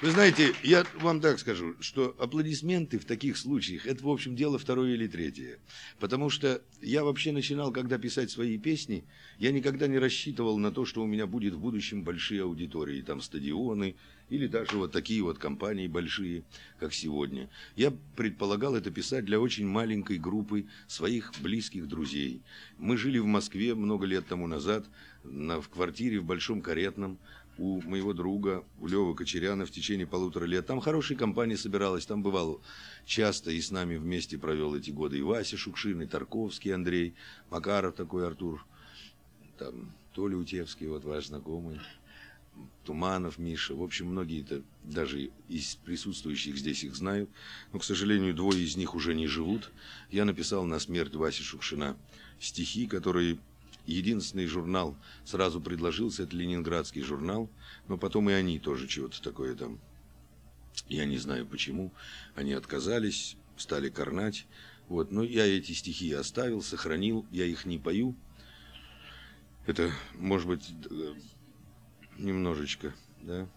Вы знаете, я вам так скажу, что аплодисменты в таких случаях, это, в общем, дело второе или третье. Потому что я вообще начинал, когда писать свои песни, я никогда не рассчитывал на то, что у меня будет в будущем большие аудитории, там стадионы или даже вот такие вот компании большие, как сегодня. Я предполагал это писать для очень маленькой группы своих близких друзей. Мы жили в Москве много лет тому назад, в квартире в Большом Каретном, у моего друга, у Лёвы Кочеряна в течение 1,5 лет. Там хорошая компания собиралась, там бывал часто и с нами вместе провел эти годы и Вася Шукшин, и Тарковский Андрей, Макаров такой Артур, там Толя Утевский, вот ваш знакомый, Туманов Миша. В общем, многие-то даже из присутствующих здесь их знают. Но, к сожалению, двое из них уже не живут. Я написал на смерть Васи Шукшина стихи, которые... Единственный журнал сразу предложился, это ленинградский журнал, но потом и они тоже чего-то такое там, я не знаю почему, они отказались, стали карнать. Вот, но я эти стихи оставил, сохранил, я их не пою. Это, может быть, немножечко, да.